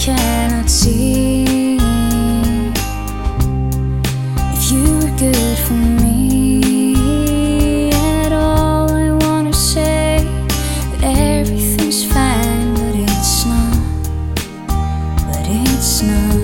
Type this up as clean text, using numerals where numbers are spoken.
cannot see if you were good for me at all. I wanna say that everything's fine, but it's not.